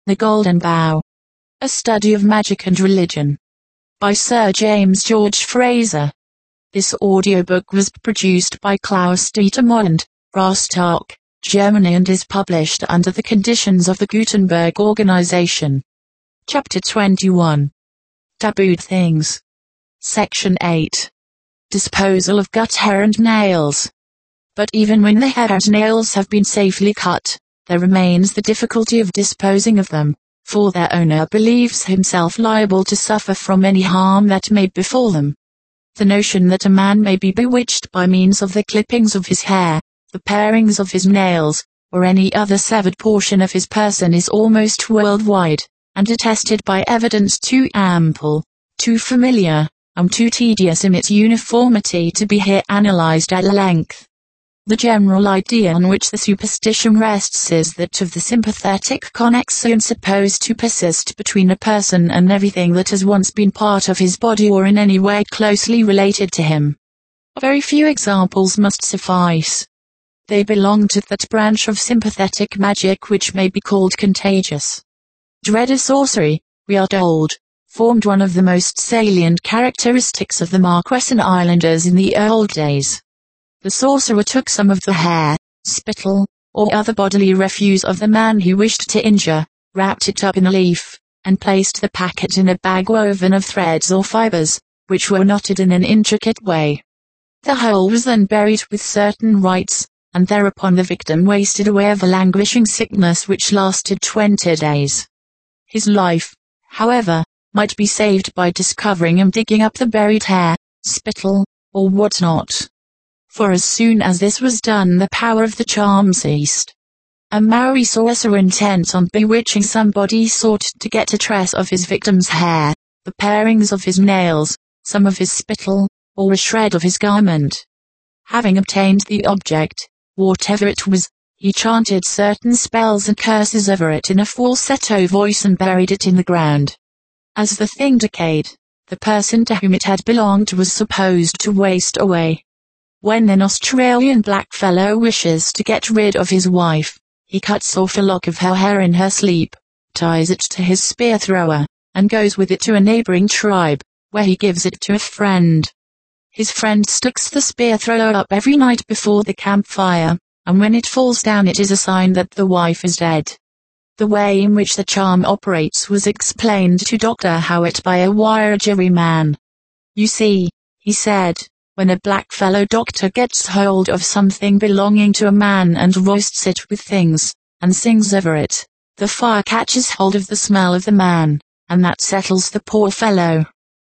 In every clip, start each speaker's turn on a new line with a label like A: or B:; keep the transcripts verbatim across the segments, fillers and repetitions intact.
A: The Golden Bough. A Study of Magic and Religion. By Sir James George Frazer. This audiobook was produced by Klaus Dietermond, Rostock, Germany, and is published under the conditions of the Gutenberg Organization. Chapter twenty-one. Tabooed Things. Section eight. Disposal of gut hair and nails. But even when the hair and nails have been safely cut, there remains the difficulty of disposing of them, for their owner believes himself liable to suffer from any harm that may befall them. The notion that a man may be bewitched by means of the clippings of his hair, the parings of his nails, or any other severed portion of his person is almost worldwide, and attested by evidence too ample, too familiar, and too tedious in its uniformity to be here analyzed at length. The general idea on which the superstition rests is that of the sympathetic connexion supposed to persist between a person and everything that has once been part of his body or in any way closely related to him. Very few examples must suffice. They belong to that branch of sympathetic magic which may be called contagious. Dread of sorcery, we are told, formed one of the most salient characteristics of the Marquesan Islanders in the old days. The sorcerer took some of the hair, spittle, or other bodily refuse of the man he wished to injure, wrapped it up in a leaf, and placed the packet in a bag woven of threads or fibers, which were knotted in an intricate way. The whole was then buried with certain rites, and thereupon the victim wasted away of a languishing sickness which lasted twenty days. His life, however, might be saved by discovering and digging up the buried hair, spittle, or what not. For as soon as this was done the power of the charm ceased. A Maori sorcerer intent on bewitching somebody sought to get a tress of his victim's hair, the parings of his nails, some of his spittle, or a shred of his garment. Having obtained the object, whatever it was, he chanted certain spells and curses over it in a falsetto voice and buried it in the ground. As the thing decayed, the person to whom it had belonged was supposed to waste away. When an Australian blackfellow wishes to get rid of his wife, he cuts off a lock of her hair in her sleep, ties it to his spear thrower, and goes with it to a neighboring tribe, where he gives it to a friend. His friend sticks the spear thrower up every night before the campfire, and when it falls down it is a sign that the wife is dead. The way in which the charm operates was explained to Doctor Howitt by a Wiradjuri man. You see, he said, when a blackfellow doctor gets hold of something belonging to a man and roasts it with things, and sings over it, the fire catches hold of the smell of the man, and that settles the poor fellow.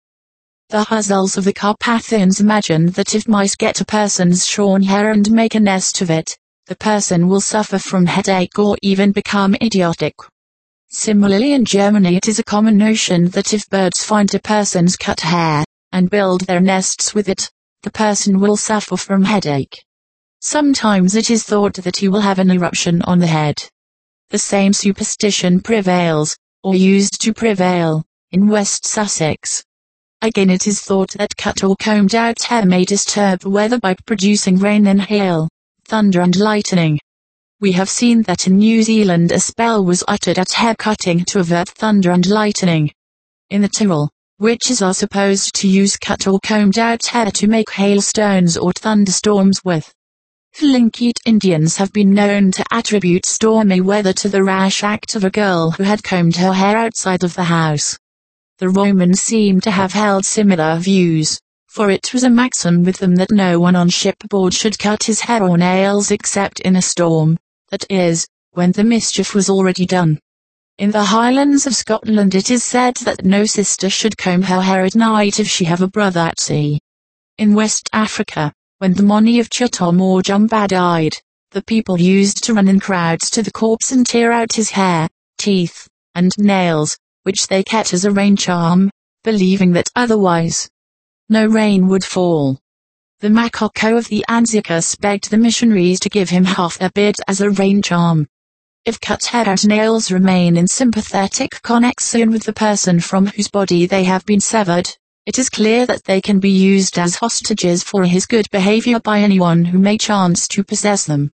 A: The Huzzles of the Carpathians imagined that if mice get a person's shorn hair and make a nest of it, the person will suffer from headache or even become idiotic. Similarly in Germany it is a common notion that if birds find a person's cut hair, and build their nests with it, the person will suffer from headache. Sometimes it is thought that he will have an eruption on the head. The same superstition prevails, or used to prevail, in West Sussex. Again it is thought that cut or combed out hair may disturb the weather by producing rain and hail, thunder and lightning. We have seen that in New Zealand a spell was uttered at hair cutting to avert thunder and lightning. In the Tyrol, witches are supposed to use cut or combed out hair to make hailstones or thunderstorms with. Thlinkeet Indians have been known to attribute stormy weather to the rash act of a girl who had combed her hair outside of the house. The Romans seem to have held similar views, for it was a maxim with them that no one on shipboard should cut his hair or nails except in a storm, that is, when the mischief was already done. In the Highlands of Scotland it is said that no sister should comb her hair at night if she have a brother at sea. In West Africa, when the Moni of Chitom or Jumba died, the people used to run in crowds to the corpse and tear out his hair, teeth, and nails, which they kept as a rain charm, believing that otherwise no rain would fall. The Makoko of the Anzikas begged the missionaries to give him half a beard as a rain charm. If cut hair and nails remain in sympathetic connexion with the person from whose body they have been severed, it is clear that they can be used as hostages for his good behavior by anyone who may chance to possess them.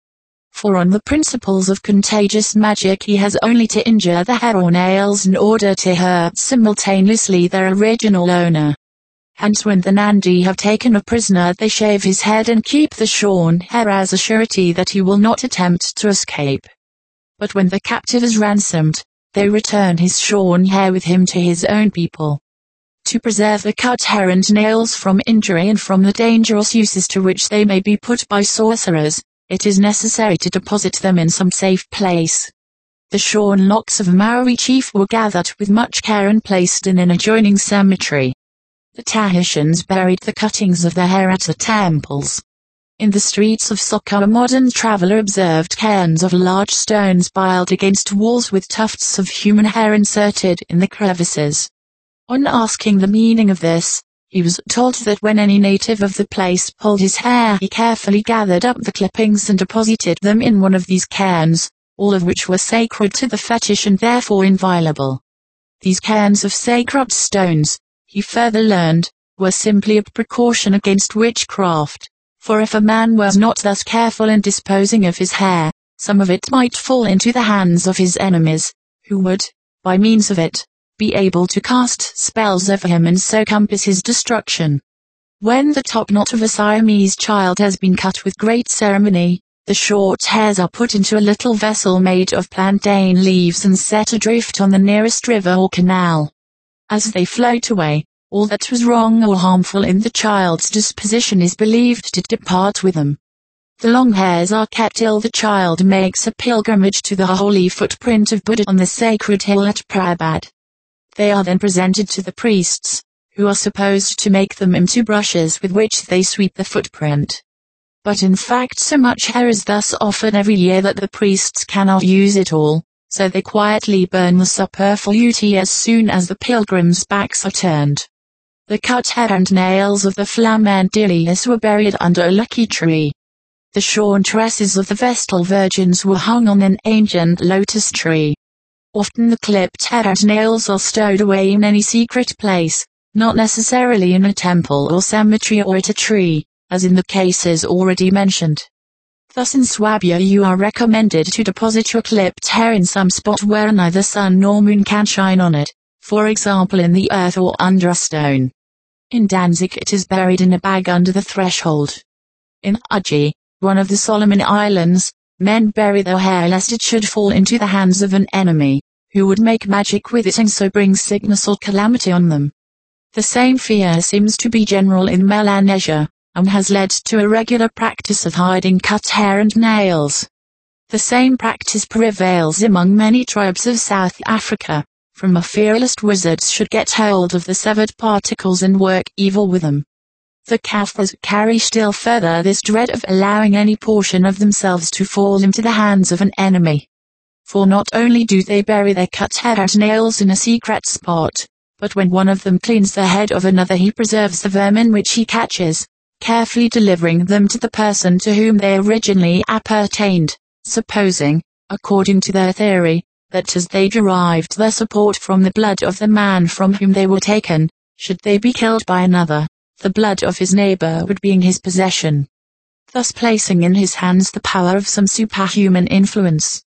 A: for on the principles of contagious magic he has only to injure the hair or nails in order to hurt simultaneously their original owner. Hence when the Nandi have taken a prisoner they shave his head and keep the shorn hair as a surety that he will not attempt to escape. But when the captive is ransomed, they return his shorn hair with him to his own people. To preserve the cut hair and nails from injury and from the dangerous uses to which they may be put by sorcerers, it is necessary to deposit them in some safe place. The shorn locks of a Maori chief were gathered with much care and placed in an adjoining cemetery. The Tahitians buried the cuttings of their hair at the temples. In the streets of Soko a modern traveller observed cairns of large stones piled against walls with tufts of human hair inserted in the crevices. On asking the meaning of this, he was told that when any native of the place pulled his hair he carefully gathered up the clippings and deposited them in one of these cairns, all of which were sacred to the fetish and therefore inviolable. These cairns of sacred stones, he further learned, were simply a precaution against witchcraft, for if a man was not thus careful in disposing of his hair, some of it might fall into the hands of his enemies, who would, by means of it, be able to cast spells over him and so compass his destruction. When the top knot of a Siamese child has been cut with great ceremony, the short hairs are put into a little vessel made of plantain leaves and set adrift on the nearest river or canal. As they float away, all that was wrong or harmful in the child's disposition is believed to depart with them. The long hairs are kept till the child makes a pilgrimage to the holy footprint of Buddha on the sacred hill at Prabhat. They are then presented to the priests, who are supposed to make them into brushes with which they sweep the footprint. But in fact so much hair is thus offered every year that the priests cannot use it all, so they quietly burn the superfluity as soon as the pilgrims' backs are turned. The cut hair and nails of the Flamandilius were buried under a lucky tree. The shorn tresses of the Vestal Virgins were hung on an ancient lotus tree. Often the clipped hair and nails are stowed away in any secret place, not necessarily in a temple or cemetery or at a tree, as in the cases already mentioned. Thus in Swabia you are recommended to deposit your clipped hair in some spot where neither sun nor moon can shine on it, for example in the earth or under a stone. In Danzig it is buried in a bag under the threshold. In Uji, one of the Solomon Islands, men bury their hair lest it should fall into the hands of an enemy, who would make magic with it and so bring sickness or calamity on them. The same fear seems to be general in Melanesia, and has led to a regular practice of hiding cut hair and nails. The same practice prevails among many tribes of South Africa, from a fear lest wizards should get hold of the severed particles and work evil with them. The Kaffirs carry still further this dread of allowing any portion of themselves to fall into the hands of an enemy. For not only do they bury their cut hair and nails in a secret spot, but when one of them cleans the head of another he preserves the vermin which he catches, carefully delivering them to the person to whom they originally appertained, supposing, according to their theory, that as they derived their support from the blood of the man from whom they were taken, should they be killed by another, the blood of his neighbor would be in his possession, thus placing in his hands the power of some superhuman influence.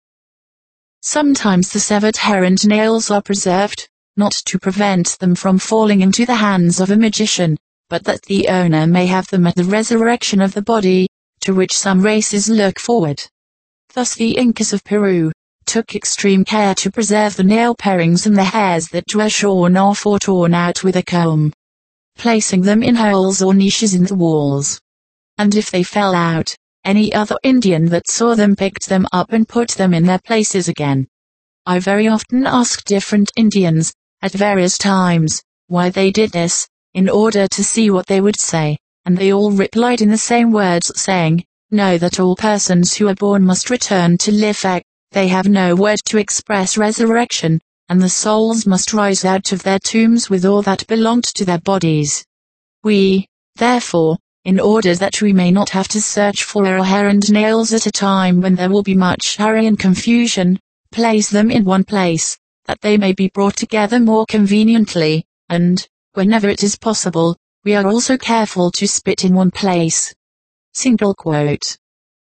A: Sometimes the severed hair and nails are preserved, not to prevent them from falling into the hands of a magician, but that the owner may have them at the resurrection of the body, to which some races look forward. Thus the Incas of Peru took extreme care to preserve the nail parings and the hairs that were shorn off or torn out with a comb, placing them in holes or niches in the walls. And if they fell out, any other Indian that saw them picked them up and put them in their places again. I very often asked different Indians, at various times, why they did this, in order to see what they would say, and they all replied in the same words, saying, "Know that all persons who are born must return to Lifek. They have no word to express resurrection, and the souls must rise out of their tombs with all that belonged to their bodies. We, therefore, in order that we may not have to search for our hair and nails at a time when there will be much hurry and confusion, place them in one place, that they may be brought together more conveniently, and, whenever it is possible, we are also careful to spit in one place." Single quote.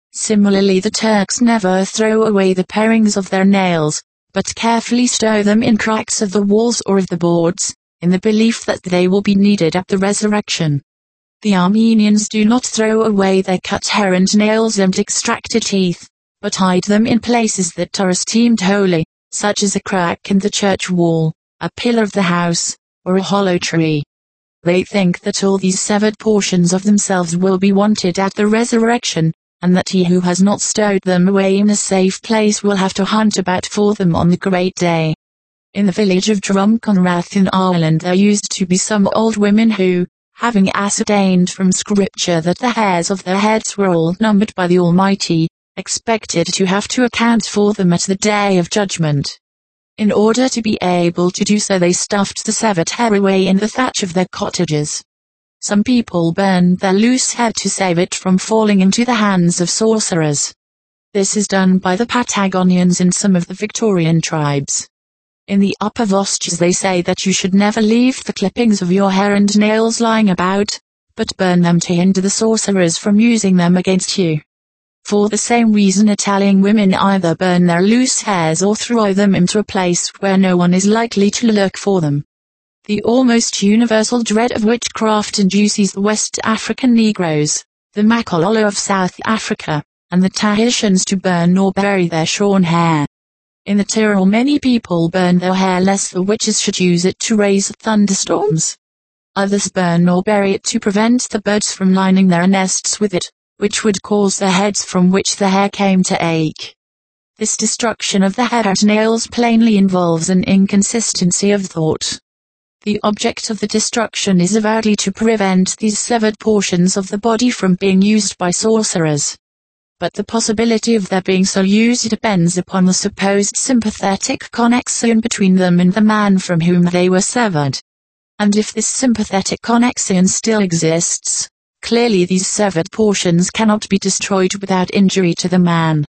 A: Similarly, the Turks never throw away the parings of their nails, but carefully stow them in cracks of the walls or of the boards, in the belief that they will be needed at the resurrection. The Armenians do not throw away their cut hair and nails and extracted teeth, but hide them in places that are esteemed holy, such as a crack in the church wall, a pillar of the house, or a hollow tree. They think that all these severed portions of themselves will be wanted at the resurrection, and that he who has not stowed them away in a safe place will have to hunt about for them on the great day. In the village of Drumconrath in Ireland there used to be some old women who, having ascertained from Scripture that the hairs of their heads were all numbered by the Almighty, expected to have to account for them at the day of judgment. In order to be able to do so, they stuffed the severed hair away in the thatch of their cottages. Some people burned their loose hair to save it from falling into the hands of sorcerers. This is done by the Patagonians and some of the Victorian tribes. In the Upper Vosges they say that you should never leave the clippings of your hair and nails lying about, but burn them to hinder the sorcerers from using them against you. For the same reason Italian women either burn their loose hairs or throw them into a place where no one is likely to look for them. The almost universal dread of witchcraft induces the West African Negroes, the Makololo of South Africa, and the Tahitians to burn or bury their shorn hair. In the Tyrol many people burn their hair lest the witches should use it to raise thunderstorms. Others burn or bury it to prevent the birds from lining their nests with it, which would cause the heads from which the hair came to ache. This destruction of the hair and nails plainly involves an inconsistency of thought. The object of the destruction is avowedly to prevent these severed portions of the body from being used by sorcerers. But the possibility of their being so used depends upon the supposed sympathetic connection between them and the man from whom they were severed. And if this sympathetic connection still exists, clearly these severed portions cannot be destroyed without injury to the man.